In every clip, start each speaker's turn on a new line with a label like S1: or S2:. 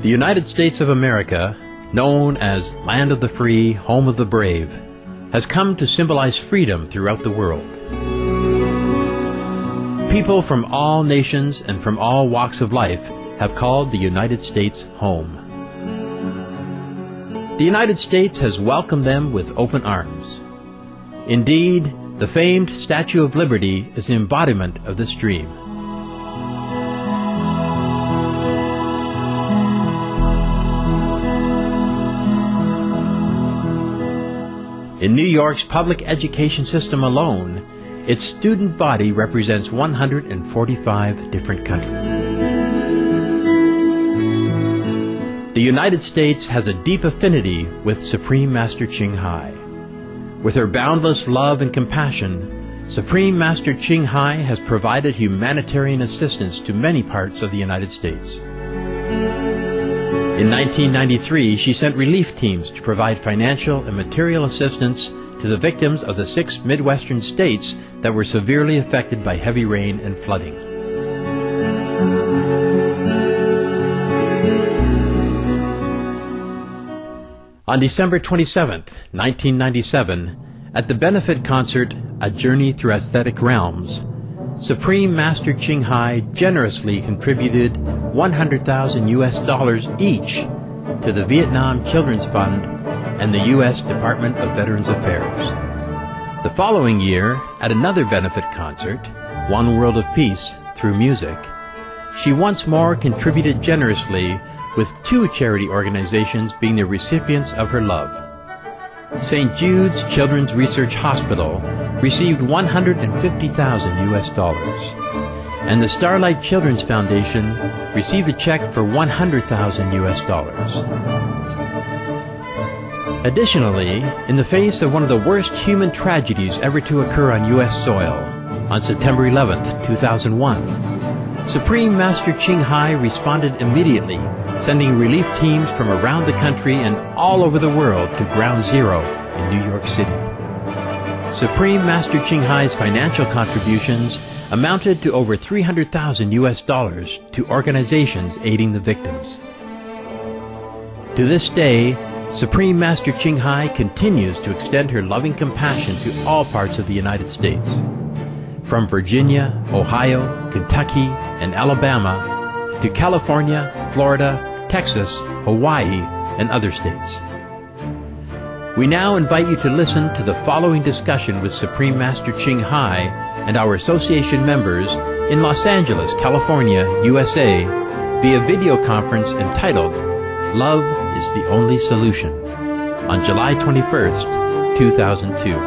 S1: The United States of America, known as Land of the Free, Home of the Brave, has come to symbolize freedom throughout the world. People from all nations and from all walks of life have called the United States home. The United States has welcomed them with open arms. Indeed, the famed Statue of Liberty is the embodiment of this dream. In New York's public education system alone, its student body represents 145 different countries. The United States has a deep affinity with Supreme Master Ching Hai. With her boundless love and compassion, Supreme Master Ching Hai has provided humanitarian assistance to many parts of the United States. In 1993, she sent relief teams to provide financial and material assistance to the victims of the 6 Midwestern states that were severely affected by heavy rain and flooding. On December 27, 1997, at the benefit concert, A Journey Through Aesthetic Realms, Supreme Master Ching Hai generously contributed $100,000 each to the Vietnam Children's Fund and the U.S. Department of Veterans Affairs. The following year, at another benefit concert, One World of Peace Through Music, she once more contributed generously, with 2 charity organizations being the recipients of her love. St. Jude's Children's Research Hospital received $150,000, and the Starlight Children's Foundation received a check for $100,000. Additionally, in the face of one of the worst human tragedies ever to occur on U.S. soil, on September 11, 2001, Supreme Master Ching Hai responded immediately, sending relief teams from around the country and all over the world to Ground Zero in New York City. Supreme Master Ching Hai's financial contributions amounted to over $300,000 to organizations aiding the victims. To this day, Supreme Master Ching Hai continues to extend her loving compassion to all parts of the United States, from Virginia, Ohio, Kentucky, and Alabama, to California, Florida, Texas, Hawaii, and other states. We now invite you to listen to the following discussion with Supreme Master Ching Hai and our association members in Los Angeles, California, USA, via video conference entitled Love is the Only Solution, on July 21st, 2002.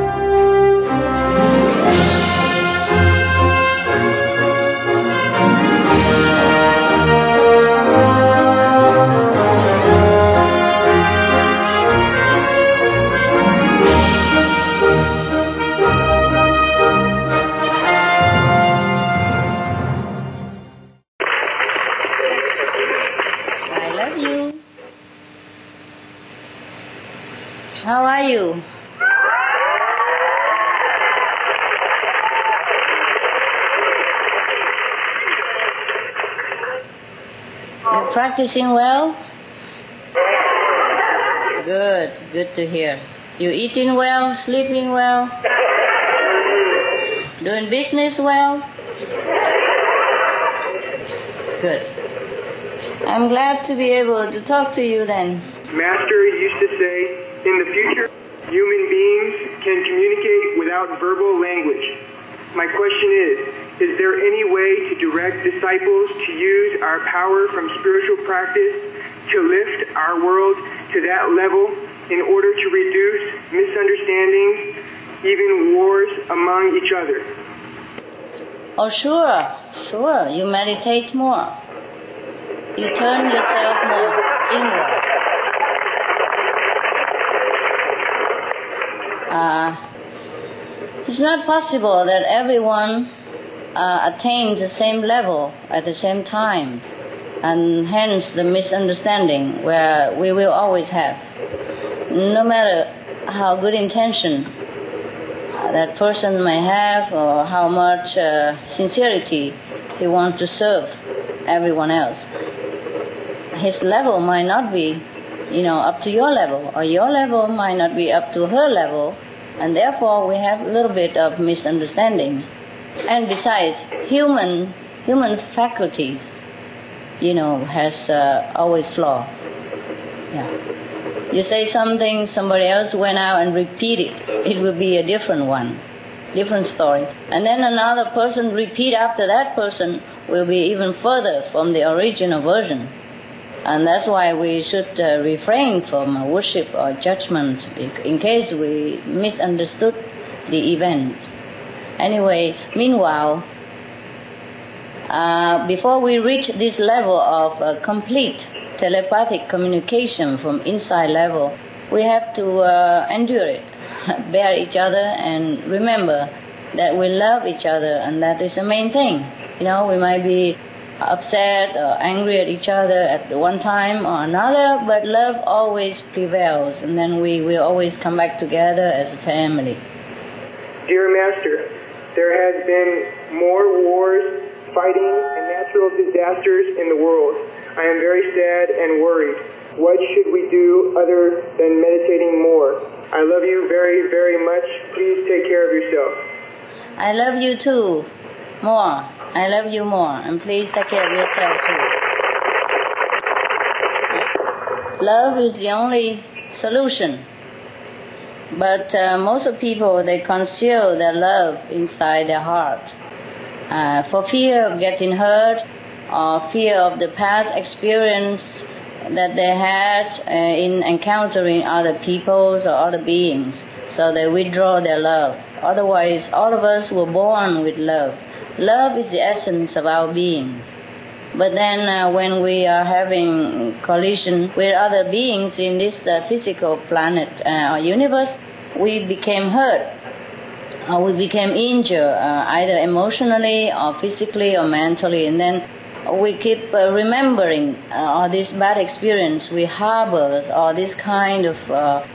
S2: How are you? You're practicing well? Good to hear. You eating well, sleeping well? Doing business well? Good. I'm glad to be able to talk to you then.
S3: Master used to say, in the future, human beings can communicate without verbal language. My question is there any way to direct disciples to use our power from spiritual practice to lift our world to that level in order to reduce misunderstandings, even wars among each other?
S2: Oh, sure. You meditate more. You turn yourself more inward. It's not possible that everyone attains the same level at the same time, and hence the misunderstanding where we will always have. No matter how good intention that person may have or how much sincerity he wants to serve everyone else, his level might not be, up to your level, or your level might not be up to her level, and therefore we have a little bit of misunderstanding. And besides, human faculties, has always flaws. Yeah. You say something, somebody else went out and repeat it. It will be a different one, different story. And then another person repeat after that person will be even further from the original version. And that's why we should refrain from worship or judgment in case we misunderstood the events. Anyway, meanwhile, before we reach this level of complete telepathic communication from inside level, we have to endure it, bear each other, and remember that we love each other, and that is the main thing. We might be upset or angry at each other at one time or another, but love always prevails, and then we will always come back together as a family.
S3: Dear Master, there has been more wars, fighting, and natural disasters in the world. I am very sad and worried. What should we do other than meditating more? I love you very, very much. Please take care of yourself.
S2: I love you too. More. I love you more. And please take care of yourself too. Love is the only solution. But most of people, they conceal their love inside their heart. For fear of getting hurt, or fear of the past experience that they had in encountering other peoples or other beings. So they withdraw their love. Otherwise, all of us were born with love. Love is the essence of our beings. But then when we are having collision with other beings in this physical planet or universe, we became hurt. Or we became injured, either emotionally or physically or mentally, and then we keep remembering all this bad experience we harbor, or this kind of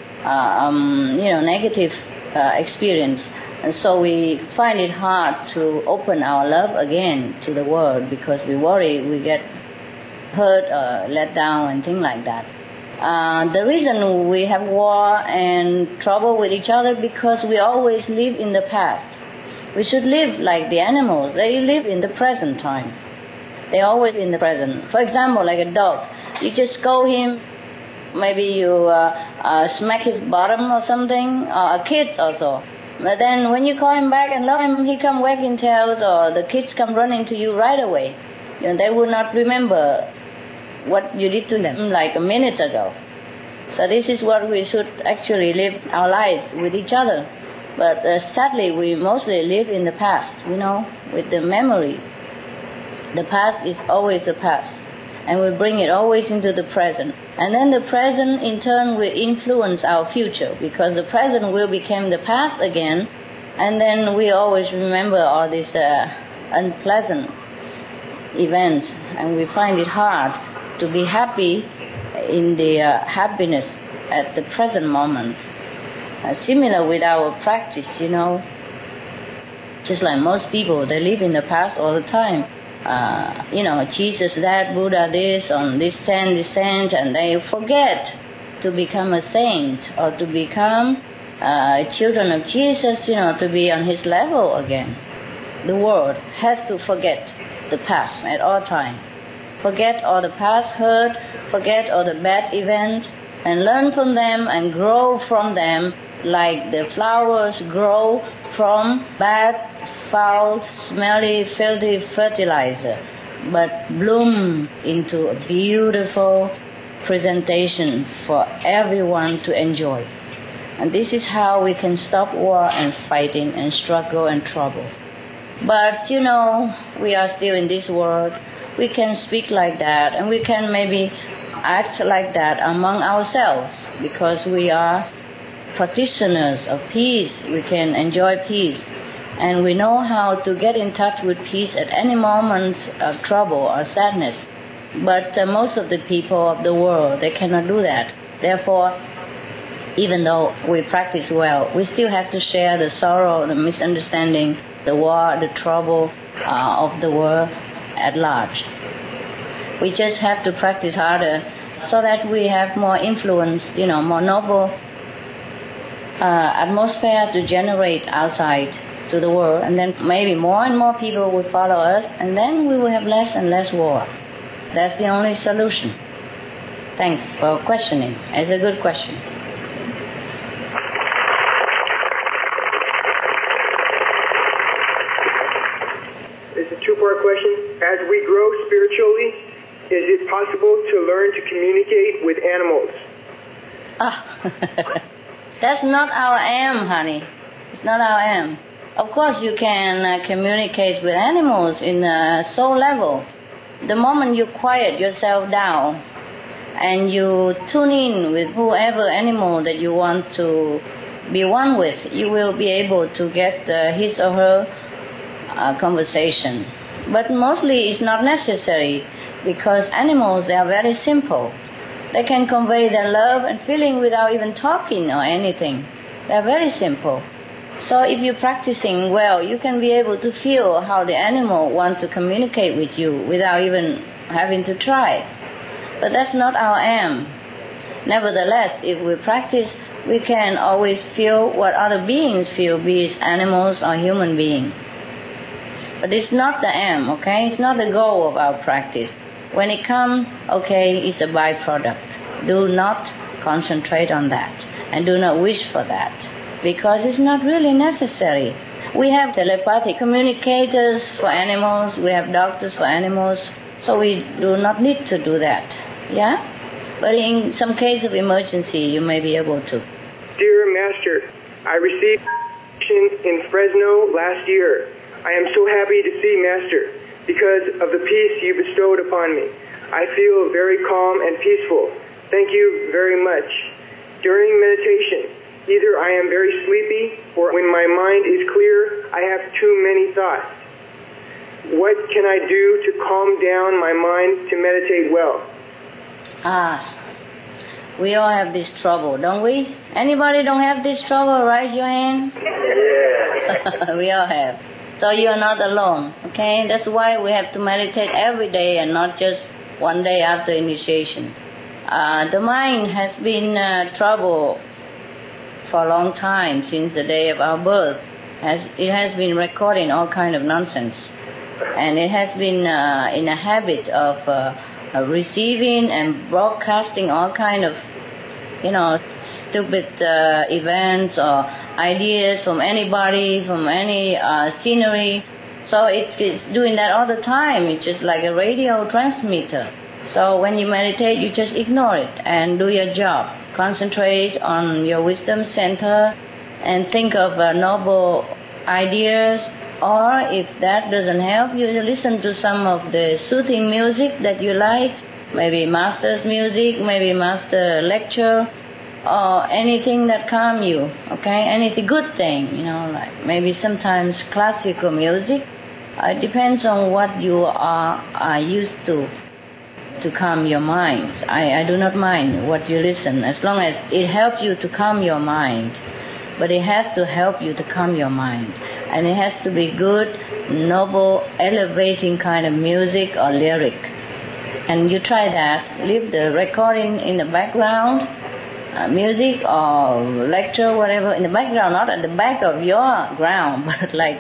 S2: negative experience, and so we find it hard to open our love again to the world because we worry we get hurt or let down and things like that. The reason we have war and trouble with each other because we always live in the past. We should live like the animals. They live in the present time. They're always in the present. For example, like a dog. You just scold him, maybe you smack his bottom or something, or a kid also. But then when you call him back and love him, he come wagging tails, or the kids come running to you right away. They will not remember what you did to them like a minute ago. So this is what we should actually live our lives with each other. But sadly, we mostly live in the past, with the memories. The past is always the past, and we bring it always into the present. And then the present, in turn, will influence our future, because the present will become the past again, and then we always remember all these unpleasant events, and we find it hard to be happy in the happiness at the present moment. Similar with our practice, just like most people, they live in the past all the time. Jesus that, Buddha this, on this saint, and they forget to become a saint or to become children of Jesus, to be on his level again. The world has to forget the past at all times. Forget all the past hurt, forget all the bad events, and learn from them and grow from them like the flowers grow from bad, foul, smelly, filthy fertilizer, but bloom into a beautiful presentation for everyone to enjoy. And this is how we can stop war and fighting and struggle and trouble. But, we are still in this world. We can speak like that, and we can maybe act like that among ourselves, because we are practitioners of peace. We can enjoy peace, and we know how to get in touch with peace at any moment of trouble or sadness. But most of the people of the world, they cannot do that. Therefore, even though we practice well, we still have to share the sorrow, the misunderstanding, the war, the trouble of the world at large. We just have to practice harder so that we have more influence, more noble atmosphere to generate outside to the world. And then maybe more and more people will follow us, and then we will have less and less war. That's the only solution. Thanks for questioning. It's a good question.
S3: It's a two-part question. As we grow spiritually, is it possible to learn to communicate with animals?
S2: That's not our aim, honey. It's not our aim. Of course you can communicate with animals in a soul level. The moment you quiet yourself down and you tune in with whoever animal that you want to be one with, you will be able to get his or her conversation. But mostly it's not necessary, because animals, they are very simple. They can convey their love and feeling without even talking or anything. They are very simple. So if you're practicing well, you can be able to feel how the animal wants to communicate with you without even having to try. But that's not our aim. Nevertheless, if we practice, we can always feel what other beings feel, be it animals or human beings. But it's not the aim, okay? It's not the goal of our practice. When it comes, okay, it's a byproduct. Do not concentrate on that and do not wish for that, because it's not really necessary. We have telepathic communicators for animals, we have doctors for animals, so we do not need to do that, yeah? But in some case of emergency, you may be able to.
S3: Dear Master, I received in Fresno last year. I am so happy to see Master because of the peace you bestowed upon me. I feel very calm and peaceful. Thank you very much. During meditation, either I am very sleepy or when my mind is clear, I have too many thoughts. What can I do to calm down my mind to meditate well?
S2: We all have this trouble, don't we? Anybody don't have this trouble? Raise your hand.
S3: Yeah.
S2: We all have. So you are not alone, okay? That's why we have to meditate every day and not just one day after initiation. The mind has been trouble for a long time, since the day of our birth. It has been recording all kind of nonsense. And it has been in a habit of receiving and broadcasting all kind of, stupid events or ideas from anybody, from any scenery. So it's doing that all the time. It's just like a radio transmitter. So when you meditate, you just ignore it and do your job. Concentrate on your wisdom center and think of noble ideas. Or if that doesn't help, you listen to some of the soothing music that you like. Maybe master's music, maybe master lecture, or anything that calm you, okay? Anything good thing, like maybe sometimes classical music. It depends on what you are used to calm your mind. I do not mind what you listen, as long as it helps you to calm your mind. But it has to help you to calm your mind. And it has to be good, noble, elevating kind of music or lyric. And you try that. Leave the recording in the background, music or lecture, whatever, in the background, not at the back of your ground, but like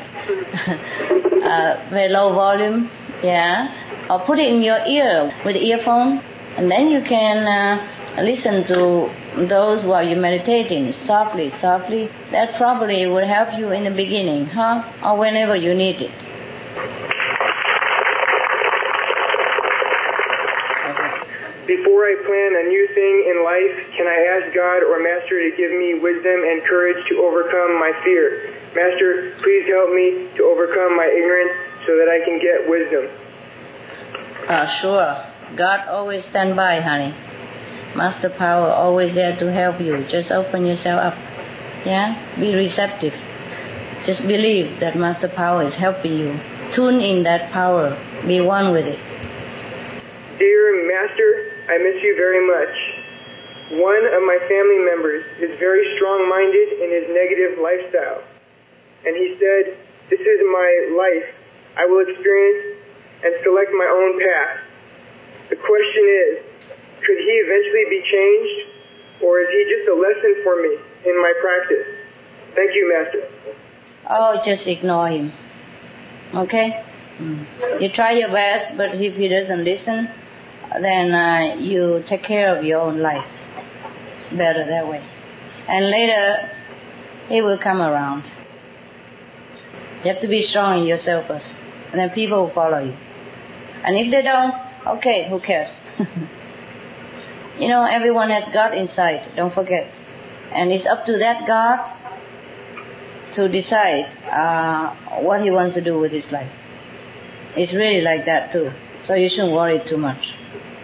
S2: very low volume, yeah. Or put it in your ear with the earphone, and then you can listen to those while you're meditating, softly. That probably will help you in the beginning, or whenever you need it.
S3: Before I plan a new thing in life, can I ask God or Master to give me wisdom and courage to overcome my fear? Master, please help me to overcome my ignorance so that I can get wisdom.
S2: Sure. God always stand by, honey. Master Power always there to help you. Just open yourself up. Yeah? Be receptive. Just believe that Master Power is helping you. Tune in that power. Be one with it.
S3: Dear Master, I miss you very much. One of my family members is very strong-minded in his negative lifestyle. And he said, "This is my life. I will experience and select my own path. question is, could he eventually be changed, or is he just a lesson for me in my practice? Thank you, Master.
S2: Oh, just ignore him. Okay? You try your best, but if he doesn't listen, then you take care of your own life. It's better that way. And later, he will come around. You have to be strong in yourself first, and then people will follow you. And if they don't, okay, who cares? You know, everyone has God inside, don't forget. And it's up to that God to decide what he wants to do with his life. It's really like that too. So you shouldn't worry too much.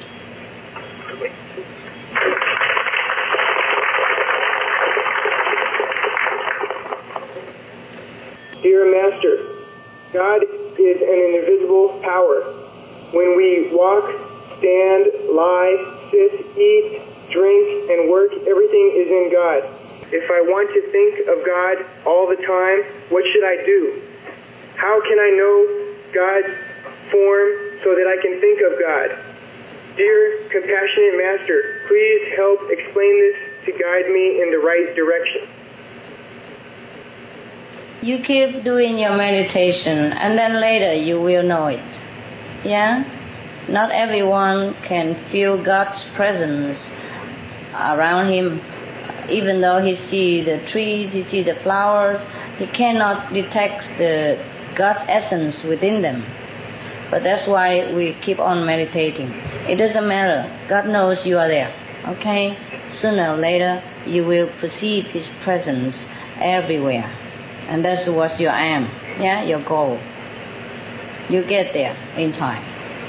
S3: Dear Master, God is an invisible power. When we walk, stand, lie, sit, eat, drink, and work, everything is in God. If I want to think of God all the time, what should I do? How can I know God's form so that I can think of God? Dear compassionate Master, please help explain this to guide me in the right direction.
S2: You keep doing your meditation, and then later you will know it. Yeah? Not everyone can feel God's presence around him. Even though he sees the trees, he sees the flowers, he cannot detect the God's essence within them. But that's why we keep on meditating. It doesn't matter. God knows you are there. Okay? Sooner or later, you will perceive his presence everywhere. And that's what you aim. Yeah? Your goal. You get there in time.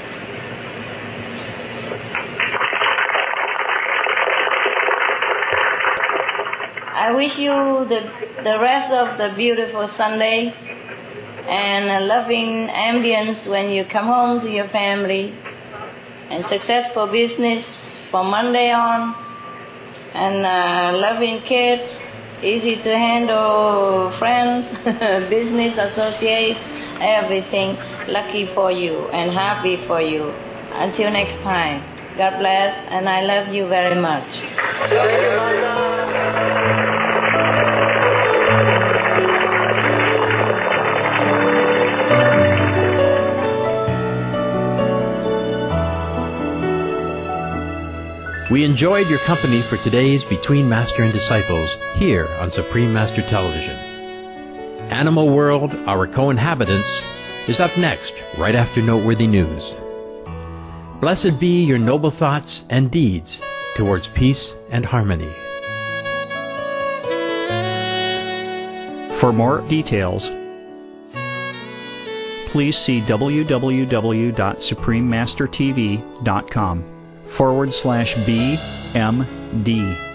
S2: I wish you the rest of the beautiful Sunday and a loving ambience when you come home to your family, and successful business from Monday on, and loving kids, easy to handle friends, business associates, everything. Lucky for you and happy for you. Until next time, God bless, and I love you very much.
S1: We enjoyed your company for today's Between Master and Disciples here on Supreme Master Television. Animal World, Our Co-Inhabitants, is up next, right after Noteworthy News. Blessed be your noble thoughts and deeds towards peace and harmony.
S4: For more details, please see www.suprememastertv.com/BMD.